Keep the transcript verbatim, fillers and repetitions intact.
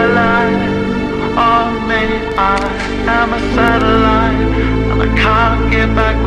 satellite of me. I am a satellite, and I can't get back